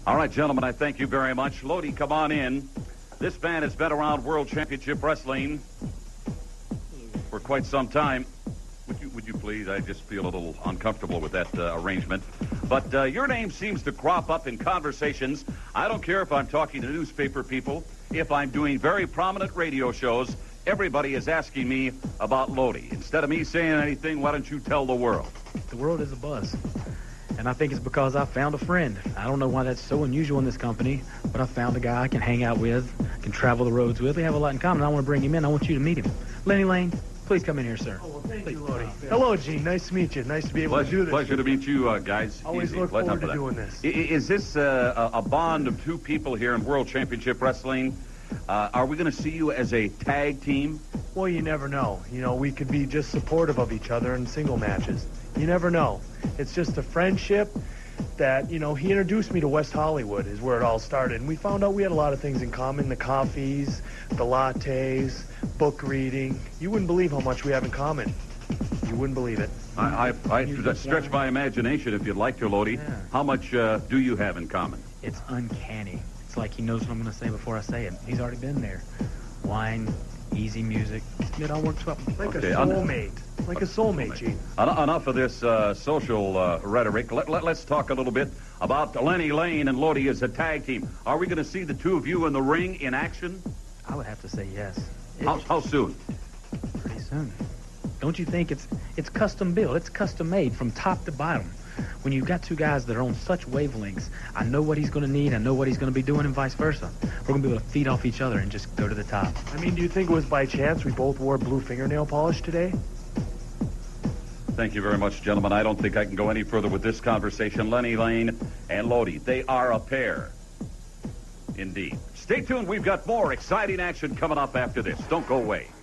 All right, gentlemen, I thank you very much. Lodi, come on in. This man has been around World Championship Wrestling for quite some time. Would you please? I just feel a little uncomfortable with that arrangement. But your name seems to crop up in conversations. I don't care if I'm talking to newspaper people, if I'm doing very prominent radio shows. Everybody is asking me about Lodi. Instead of me saying anything, why don't you tell the world? The world is abuzz. And I think it's because I found a friend. I don't know why that's so unusual in this company, but I found a guy I can hang out with, can travel the roads with. We have a lot in common. I want to bring him in. I want you to meet him. Lenny Lane, please come in here, sir. Oh, well, thank you, Lodi. Hello, Gene. Nice to meet you. Nice to be able to do this. Pleasure to meet you, guys. Always Easy. look forward to doing this. Is this a bond of two people here in World Championship Wrestling? Are we going to see you as a tag team? Well, you never know. You know, we could be just supportive of each other in single matches. You never know. It's just a friendship that, you know, he introduced me to West Hollywood is where it all started. And we found out we had a lot of things in common, the coffees, the lattes, book reading. You wouldn't believe how much we have in common. You wouldn't believe it. I stretch my imagination if you'd like to, Lodi. Yeah. How much do you have in common? It's uncanny. It's like he knows what I'm going to say before I say it. He's already been there. Wine, easy music. It all works well. Like a soulmate. Like a soulmate, Gene. Enough of this social rhetoric. Let's talk a little bit about Lenny Lane and Lodi as a tag team. Are we going to see the two of you in the ring in action? I would have to say yes. How soon? Pretty soon. Don't you think it's custom built? It's custom made from top to bottom. When you've got two guys that are on such wavelengths, I know what he's going to need, I know what he's going to be doing, and vice versa. We're going to be able to feed off each other and just go to the top. I mean, do you think it was by chance we both wore blue fingernail polish today? Thank you very much, gentlemen. I don't think I can go any further with this conversation. Lenny Lane and Lodi, they are a pair. Indeed. Stay tuned. We've got more exciting action coming up after this. Don't go away.